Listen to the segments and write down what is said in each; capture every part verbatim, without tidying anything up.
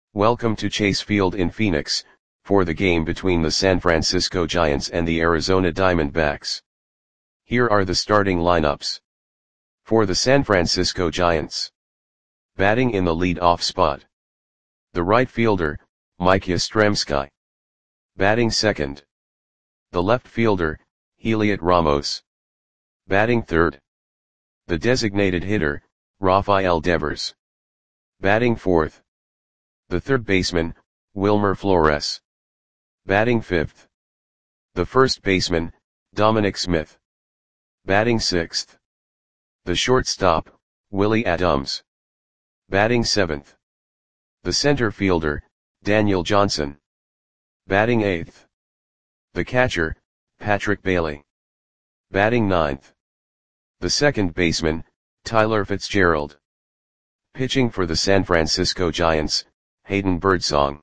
Welcome to Chase Field in Phoenix, for the game between the San Francisco Giants and the Arizona Diamondbacks. Here are the starting lineups. For the San Francisco Giants. Batting in the lead-off spot. The right fielder, Mike Yastrzemski. Batting second. The left fielder, Heliot Ramos. Batting third. The designated hitter, Rafael Devers. Batting fourth. The third baseman, Wilmer Flores. Batting fifth. The first baseman, Dominic Smith. Batting sixth. The shortstop, Willie Adams. Batting seventh. The center fielder, Daniel Johnson. Batting eighth. The catcher, Patrick Bailey. Batting ninth. The second baseman, Tyler Fitzgerald. Pitching for the San Francisco Giants, Hayden Birdsong.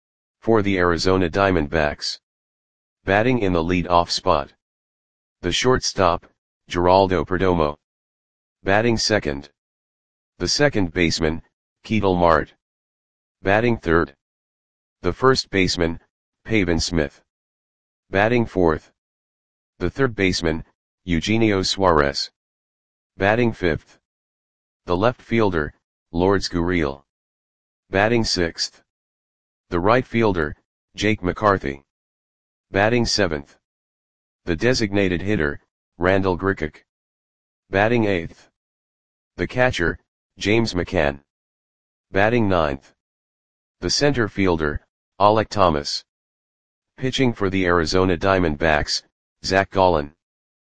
For the Arizona Diamondbacks. Batting in the lead-off spot. The shortstop, Geraldo Perdomo. Batting second. The second baseman, Ketel Marte. Batting third. The first baseman, Pavin Smith. Batting fourth. The third baseman, Eugenio Suarez. Batting fifth. The left fielder, Lourdes Gurriel. Batting sixth. The right fielder, Jake McCarthy. Batting seventh. The designated hitter, Randall Grichuk. Batting eighth. The catcher, James McCann. Batting ninth. The center fielder, Alek Thomas. Pitching for the Arizona Diamondbacks, Zach Gallen.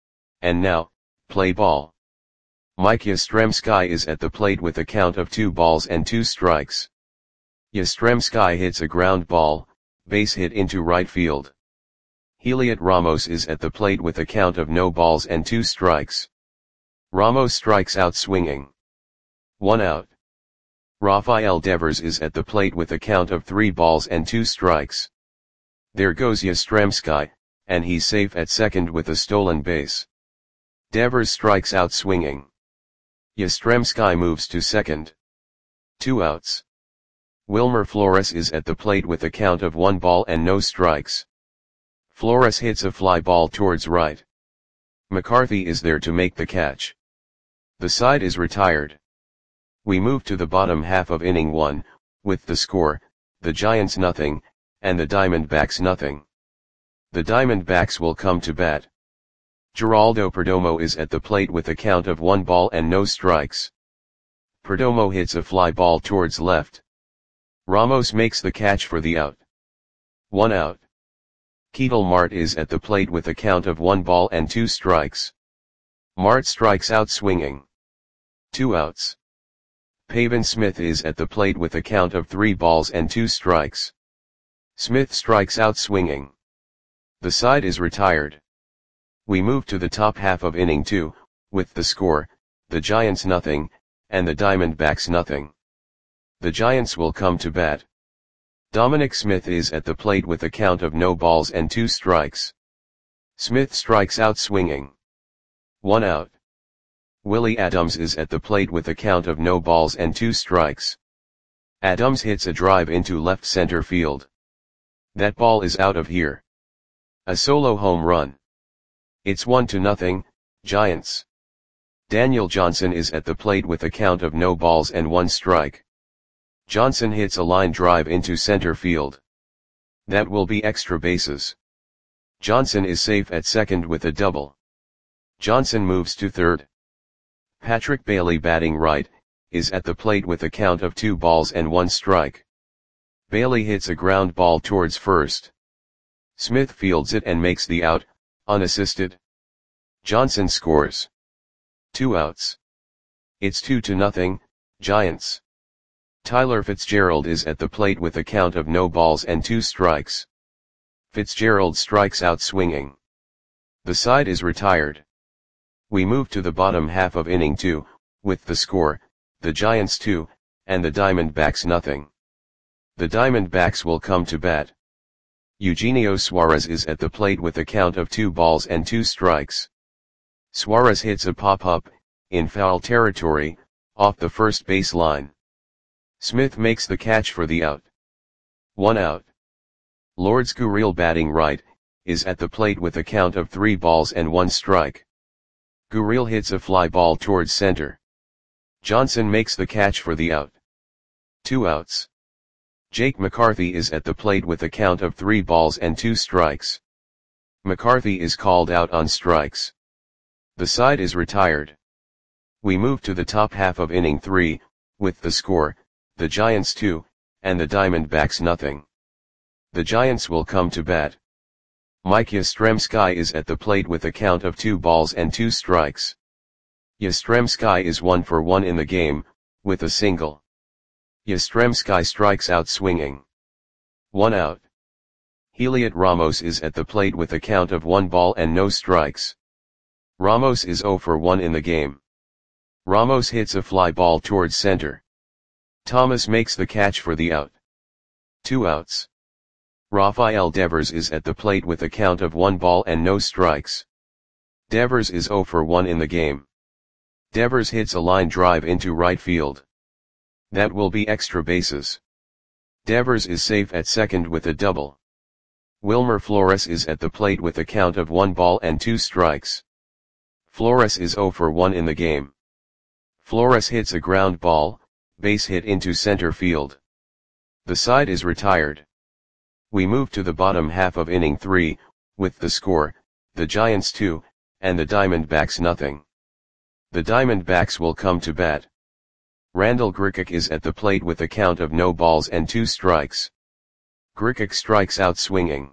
And now, play ball. Mike Yastrzemski is at the plate with a count of two balls and two strikes. Yastrzemski hits a ground ball, base hit into right field. Heliot Ramos is at the plate with a count of no balls and two strikes. Ramos strikes out swinging. One out. Rafael Devers is at the plate with a count of three balls and two strikes. There goes Yastrzemski, and he's safe at second with a stolen base. Devers strikes out swinging. Yastrzemski moves to second. Two outs. Wilmer Flores is at the plate with a count of one ball and no strikes. Flores hits a fly ball towards right. McCarthy is there to make the catch. The side is retired. We move to the bottom half of inning one, with the score, the Giants nothing, and the Diamondbacks nothing. The Diamondbacks will come to bat. Geraldo Perdomo is at the plate with a count of one ball and no strikes. Perdomo hits a fly ball towards left. Ramos makes the catch for the out. One out. Ketel Marte is at the plate with a count of one ball and two strikes. Marte strikes out swinging. Two outs. Pavin Smith is at the plate with a count of three balls and two strikes. Smith strikes out swinging. The side is retired. We move to the top half of inning two, with the score, the Giants nothing, and the Diamondbacks nothing. The Giants will come to bat. Dominic Smith is at the plate with a count of no balls and two strikes. Smith strikes out swinging. One out. Willie Adams is at the plate with a count of no balls and two strikes. Adams hits a drive into left center field. That ball is out of here. A solo home run. It's one to nothing, Giants. Daniel Johnson is at the plate with a count of no balls and one strike. Johnson hits a line drive into center field. That will be extra bases. Johnson is safe at second with a double. Johnson moves to third. Patrick Bailey, batting right, is at the plate with a count of two balls and one strike. Bailey hits a ground ball towards first. Smith fields it and makes the out, unassisted. Johnson scores. Two outs. It's two to nothing, Giants. Tyler Fitzgerald is at the plate with a count of no balls and two strikes. Fitzgerald strikes out swinging. The side is retired. We move to the bottom half of inning two, with the score, the Giants two, and the Diamondbacks nothing. The Diamondbacks will come to bat. Eugenio Suarez is at the plate with a count of two balls and two strikes. Suarez hits a pop-up, in foul territory, off the first base line. Smith makes the catch for the out. One out. Lourdes Gurriel batting right, is at the plate with a count of three balls and one strike. Gurriel hits a fly ball towards center. Johnson makes the catch for the out. Two outs. Jake McCarthy is at the plate with a count of three balls and two strikes. McCarthy is called out on strikes. The side is retired. We move to the top half of inning three, with the score, the Giants two, and the Diamondbacks nothing. The Giants will come to bat. Mike Yastrzemski is at the plate with a count of two balls and two strikes. Yastrzemski is one for one in the game, with a single. Yastrzemski strikes out swinging. One out. Heliot Ramos is at the plate with a count of one ball and no strikes. Ramos is zero for one in the game. Ramos hits a fly ball towards center. Thomas makes the catch for the out. Two outs. Rafael Devers is at the plate with a count of one ball and no strikes. Devers is zero for one in the game. Devers hits a line drive into right field. That will be extra bases. Devers is safe at second with a double. Wilmer Flores is at the plate with a count of one ball and two strikes. Flores is zero for one in the game. Flores hits a ground ball, base hit into center field. The side is retired. We move to the bottom half of inning three, with the score, the Giants two, and the Diamondbacks nothing. The Diamondbacks will come to bat. Randall Grichuk is at the plate with a count of no balls and two strikes. Grichuk strikes out swinging.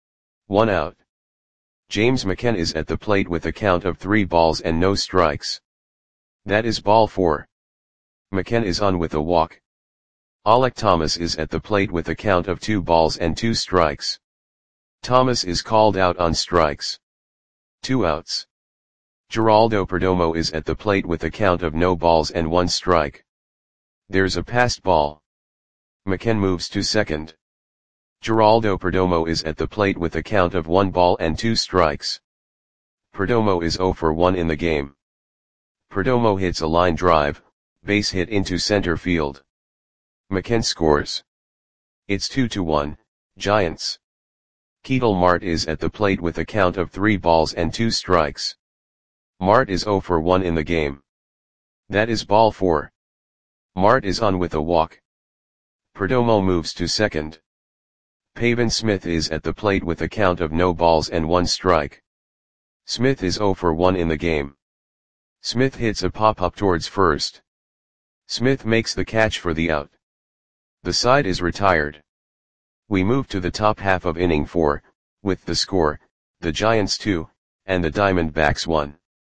One out. James McCann is at the plate with a count of three balls and no strikes. That is ball four. McCann is on with a walk. Alek Thomas is at the plate with a count of two balls and two strikes. Thomas is called out on strikes. Two outs. Geraldo Perdomo is at the plate with a count of no balls and one strike. There's a passed ball. McCann moves to second. Geraldo Perdomo is at the plate with a count of one ball and two strikes. Perdomo is zero for one in the game. Perdomo hits a line drive, base hit into center field. McCann scores. It's two to one, Giants. Ketel Marte is at the plate with a count of three balls and two strikes. Marte is zero for one in the game. That is ball four. Marte is on with a walk. Perdomo moves to second. Pavin Smith is at the plate with a count of no balls and one strike. Smith is zero for one in the game. Smith hits a pop-up towards first. Smith makes the catch for the out. The side is retired. We move to the top half of inning four, with the score, the Giants two, and the Diamondbacks one.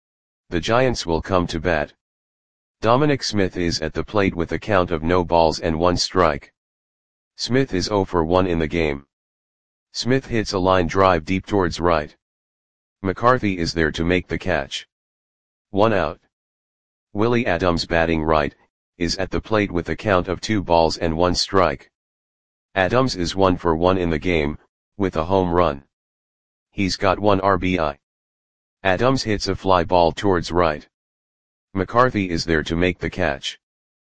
The Giants will come to bat. Dominic Smith is at the plate with a count of no balls and one strike. Smith is zero for one in the game. Smith hits a line drive deep towards right. McCarthy is there to make the catch. One out. Willie Adams batting right, is at the plate with a count of two balls and one strike. Adams is one for one in the game, with a home run. He's got one R B I. Adams hits a fly ball towards right. McCarthy is there to make the catch.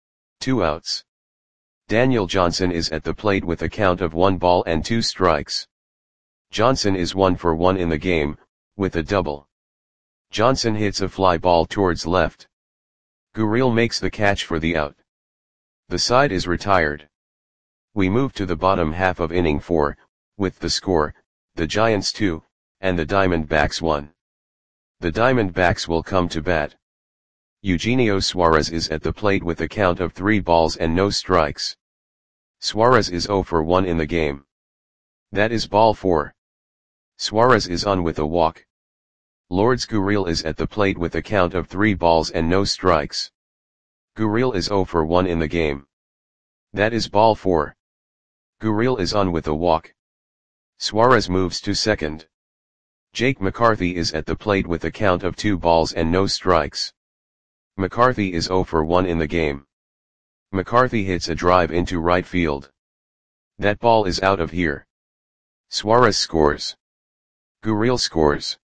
Two outs. Daniel Johnson is at the plate with a count of one ball and two strikes. Johnson is one for one in the game, with a double. Johnson hits a fly ball towards left. Gurriel makes the catch for the out. The side is retired. We move to the bottom half of inning four, with the score, the Giants two, and the Diamondbacks one. The Diamondbacks will come to bat. Eugenio Suarez is at the plate with a count of three balls and no strikes. Suarez is zero for one in the game. That is ball four. Suarez is on with a walk. Lourdes Gurriel is at the plate with a count of three balls and no strikes. Gurriel is zero for one in the game. That is ball four. Gurriel is on with a walk. Suarez moves to second. Jake McCarthy is at the plate with a count of two balls and no strikes. McCarthy is zero for one in the game. McCarthy hits a drive into right field. That ball is out of here. Suarez scores. Gurriel scores.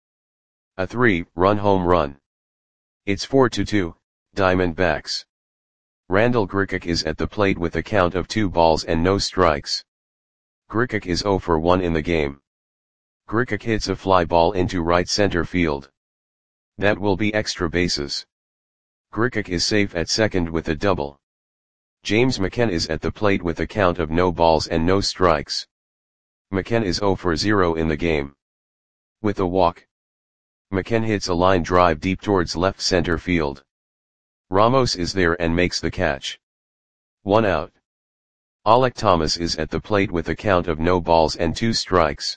A three-run home run. It's four to two, Diamondbacks. Randall Grichuk is at the plate with a count of two balls and no strikes. Grichuk is zero for one in the game. Grichuk hits a fly ball into right center field. That will be extra bases. Grichuk is safe at second with a double. James McCann is at the plate with a count of no balls and no strikes. McCann is zero for zero in the game. With a walk, McCann hits a line drive deep towards left center field. Ramos is there and makes the catch. One out. Alek Thomas is at the plate with a count of no balls and two strikes.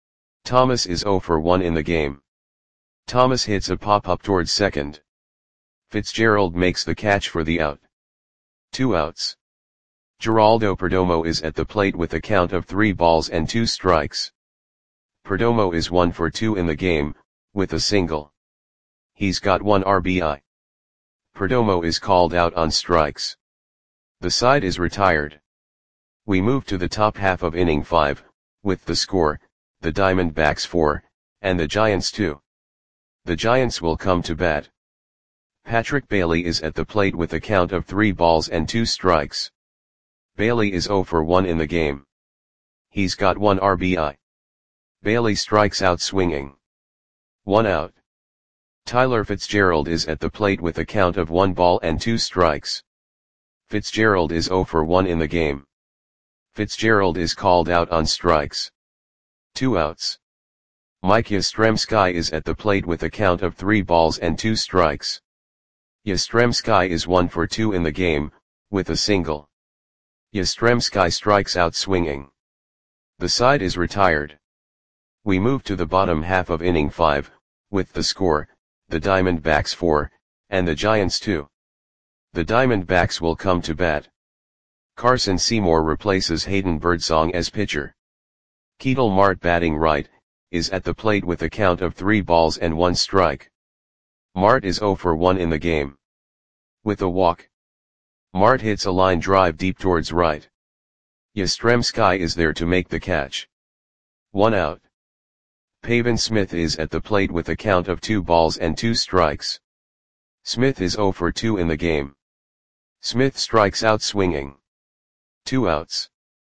Thomas is zero for one in the game. Thomas hits a pop-up towards second. Fitzgerald makes the catch for the out. Two outs. Geraldo Perdomo is at the plate with a count of three balls and two strikes. Perdomo is one for two in the game, with a single. He's got one R B I. Perdomo is called out on strikes. The side is retired. We move to the top half of inning five, with the score, the Diamondbacks four, and the Giants two. The Giants will come to bat. Patrick Bailey is at the plate with a count of three balls and two strikes. Bailey is zero for one in the game. He's got one R B I. Bailey strikes out swinging. One out. Tyler Fitzgerald is at the plate with a count of one ball and two strikes. Fitzgerald is zero for one in the game. Fitzgerald is called out on strikes. Two outs. Mike Yastrzemski is at the plate with a count of three balls and two strikes. Yastrzemski is one for two in the game, with a single. Yastrzemski strikes out swinging. The side is retired. We move to the bottom half of inning five, with the score, the Diamondbacks four, and the Giants two. The Diamondbacks will come to bat. Carson Seymour replaces Hayden Birdsong as pitcher. Ketel Marte, batting right, is at the plate with a count of three balls and one strike. Marte is zero for one in the game. With a walk, Marte hits a line drive deep towards right. Yastrzemski is there to make the catch. One out. Pavin Smith is at the plate with a count of two balls and two strikes. Smith is zero for two in the game. Smith strikes out swinging. Two outs.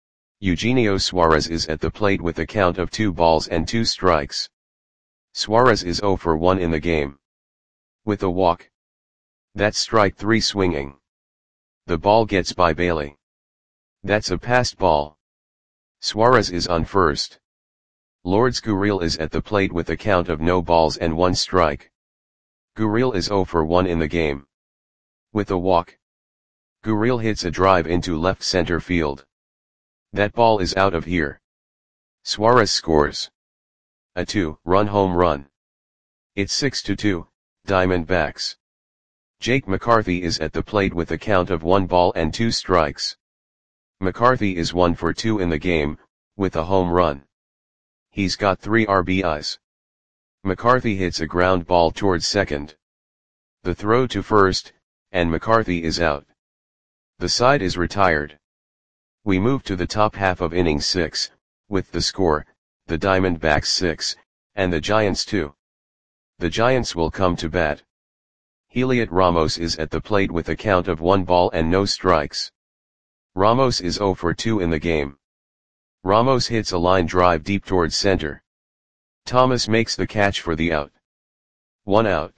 Eugenio Suarez is at the plate with a count of two balls and two strikes. Suarez is zero for one in the game. With a walk. That's strike three swinging. The ball gets by Bailey. That's a passed ball. Suarez is on first. Lourdes Gurriel is at the plate with a count of no balls and one strike. Gurriel is zero for one in the game. With a walk. Gurriel hits a drive into left center field. That ball is out of here. Suarez scores a two-run home run. It's six to two, Diamondbacks. Jake McCarthy is at the plate with a count of one ball and two strikes. McCarthy is one for two in the game, with a home run. He's got three R B Is. McCarthy hits a ground ball towards second. The throw to first, and McCarthy is out. The side is retired. We move to the top half of inning six, with the score, the Diamondbacks six, and the Giants two. The Giants will come to bat. Heliot Ramos is at the plate with a count of one ball and no strikes. Ramos is zero for two in the game. Ramos hits a line drive deep towards center. Thomas makes the catch for the out. One out.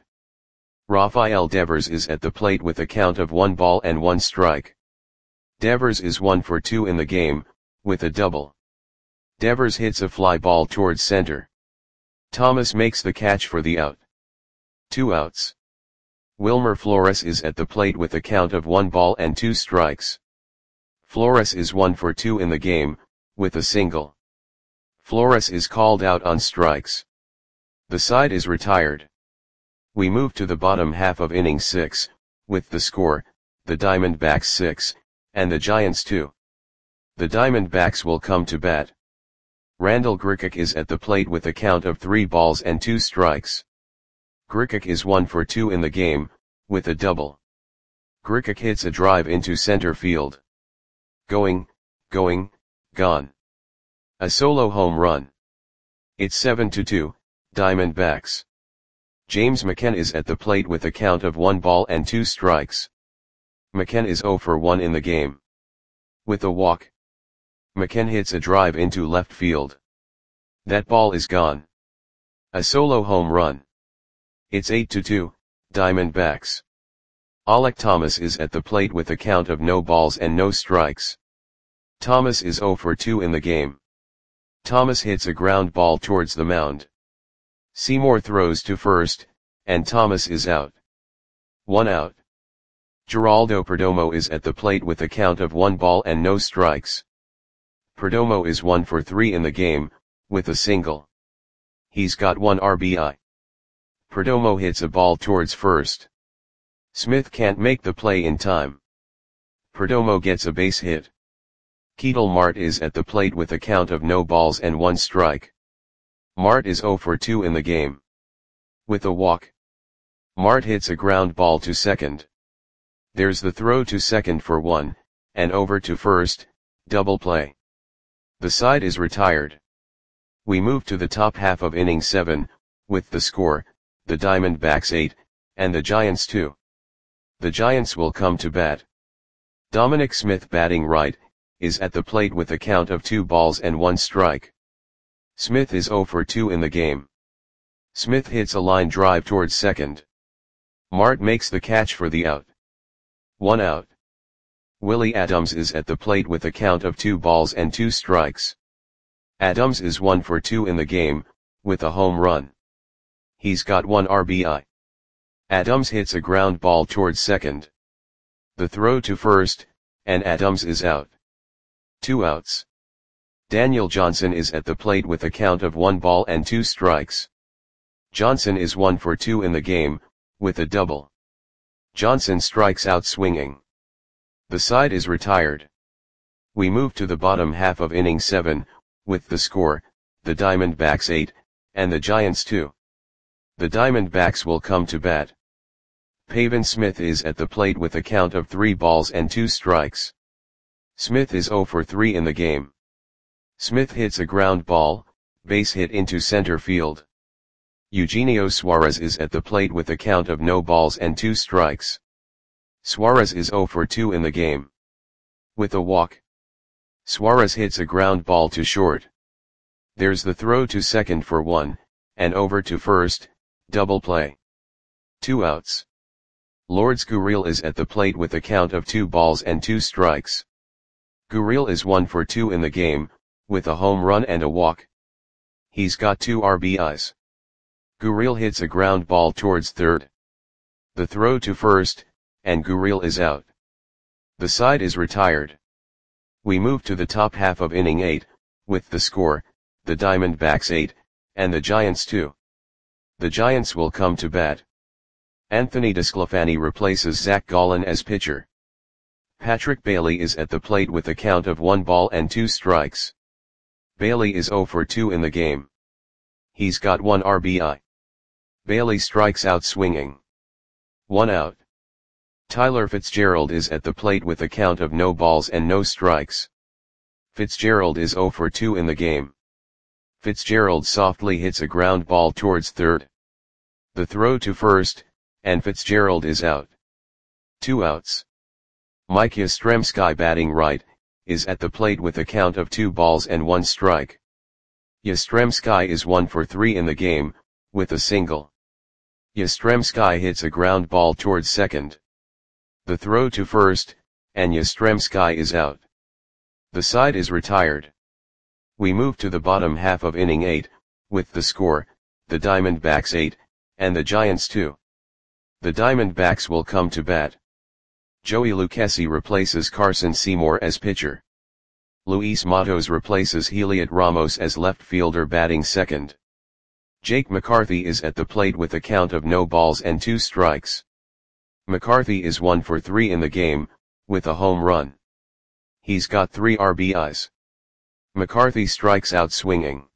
Rafael Devers is at the plate with a count of one ball and one strike. Devers is one for two in the game, with a double. Devers hits a fly ball towards center. Thomas makes the catch for the out. Two outs. Wilmer Flores is at the plate with a count of one ball and two strikes. Flores is one for two in the game, with a single. Flores is called out on strikes. The side is retired. We move to the bottom half of inning six, with the score, the Diamondbacks six, and the Giants two. The Diamondbacks will come to bat. Randall Grichuk is at the plate with a count of three balls and two strikes. Grichuk is one for two in the game, with a double. Grichuk hits a drive into center field. Going, going, gone. A solo home run. It's seven to two, Diamondbacks. James McCann is at the plate with a count of one ball and two strikes. McCann is zero for one in the game. With a walk. McKen hits a drive into left field. That ball is gone. A solo home run. It's eight to two, Diamondbacks. Alek Thomas is at the plate with a count of no balls and no strikes. Thomas is zero for two in the game. Thomas hits a ground ball towards the mound. Seymour throws to first, and Thomas is out. One out. Geraldo Perdomo is at the plate with a count of one ball and no strikes. Perdomo is one for three in the game, with a single. He's got one R B I. Perdomo hits a ball towards first. Smith can't make the play in time. Perdomo gets a base hit. Ketel Marte is at the plate with a count of no balls and one strike. Marte is zero for two in the game. With a walk. Marte hits a ground ball to second. There's the throw to second for one, and over to first, double play. The side is retired. We move to the top half of inning seven, with the score, the Diamondbacks eight, and the Giants two. The Giants will come to bat. Dominic Smith, batting right, is at the plate with a count of two balls and one strike. Smith is zero for two in the game. Smith hits a line drive towards second. Marte makes the catch for the out. One out. Willie Adams is at the plate with a count of two balls and two strikes. Adams is one for two in the game, with a home run. He's got one R B I. Adams hits a ground ball towards second. The throw to first, and Adams is out. Two outs. Daniel Johnson is at the plate with a count of one ball and two strikes. Johnson is one for two in the game, with a double. Johnson strikes out swinging. The side is retired. We move to the bottom half of inning seven, with the score, the Diamondbacks eight, and the Giants two. The Diamondbacks will come to bat. Pavin Smith is at the plate with a count of three balls and two strikes. Smith is zero for three in the game. Smith hits a ground ball, base hit into center field. Eugenio Suarez is at the plate with a count of no balls and two strikes. Suarez is zero for two in the game. With a walk. Suarez hits a ground ball to short. There's the throw to second for one, and over to first, double play. Two outs. Lourdes Gurriel is at the plate with a count of two balls and two strikes. Gurriel is one for two in the game, with a home run and a walk. He's got two R B Is. Gurriel hits a ground ball towards third. The throw to first, and Gurriel is out. The side is retired. We move to the top half of inning eight, with the score, the Diamondbacks eight, and the Giants two. The Giants will come to bat. Anthony DeSclafani replaces Zach Gallen as pitcher. Patrick Bailey is at the plate with a count of one ball and two strikes. Bailey is zero for two in the game. He's got one R B I. Bailey strikes out swinging. One out. Tyler Fitzgerald is at the plate with a count of no balls and no strikes. Fitzgerald is zero for two in the game. Fitzgerald softly hits a ground ball towards third. The throw to first, and Fitzgerald is out. Two outs. Mike Yastrzemski, batting right, is at the plate with a count of two balls and one strike. Yastrzemski is one for three in the game, with a single. Yastrzemski hits a ground ball towards second. The throw to first, and Yastrzemski is out. The side is retired. We move to the bottom half of inning eight, with the score, the Diamondbacks eight, and the Giants two. The Diamondbacks will come to bat. Joey Lucchesi replaces Carson Seymour as pitcher. Luis Matos replaces Heliot Ramos as left fielder, batting second. Jake McCarthy is at the plate with a count of no balls and two strikes. McCarthy is one for three in the game, with a home run. He's got three R B Is. McCarthy strikes out swinging.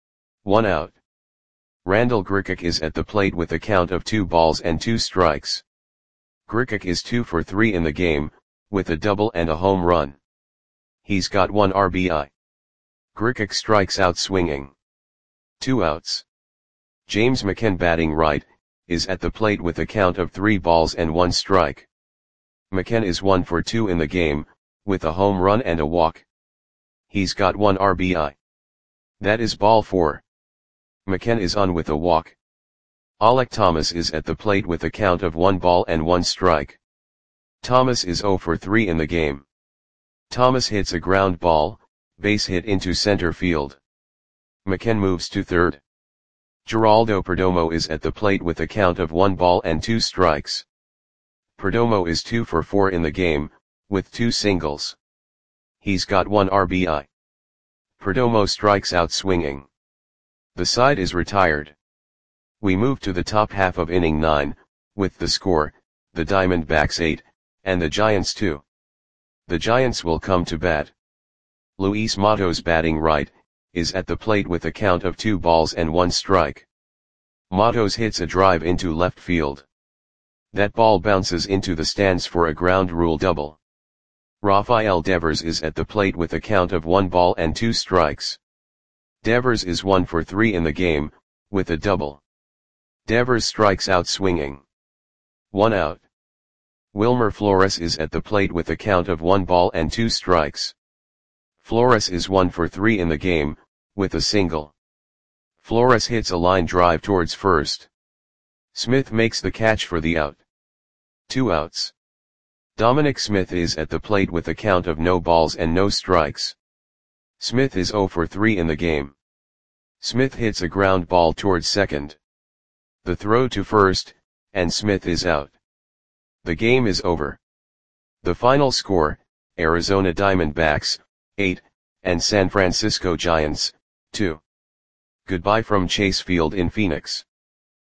One out. Randall Grichuk is at the plate with a count of two balls and two strikes. Grichuk is two for three in the game, with a double and a home run. He's got one R B I. Grichuk strikes out swinging. Two outs. James McCann, batting right, is at the plate with a count of three balls and one strike. McCann is one for two in the game, with a home run and a walk. He's got one R B I. That is ball four. McKenna is on with a walk. Alek Thomas is at the plate with a count of one ball and one strike. Thomas is zero for three in the game. Thomas hits a ground ball, base hit into center field. McKenna moves to third. Geraldo Perdomo is at the plate with a count of one ball and two strikes. Perdomo is two for four in the game, with two singles. He's got one R B I. Perdomo strikes out swinging. The side is retired. We move to the top half of inning nine, with the score, the Diamondbacks eight, and the Giants two. The Giants will come to bat. Luis Matos, batting right, is at the plate with a count of two balls and one strike. Matos hits a drive into left field. That ball bounces into the stands for a ground rule double. Rafael Devers is at the plate with a count of one ball and two strikes. Devers is one for three in the game, with a double. Devers strikes out swinging. One out. Wilmer Flores is at the plate with a count of one ball and two strikes. Flores is one for three in the game, with a single. Flores hits a line drive towards first. Smith makes the catch for the out. Two outs. Dominic Smith is at the plate with a count of no balls and no strikes. Smith is zero for three in the game. Smith hits a ground ball towards second. The throw to first, and Smith is out. The game is over. The final score, Arizona Diamondbacks, eight, and San Francisco Giants, two. Goodbye from Chase Field in Phoenix.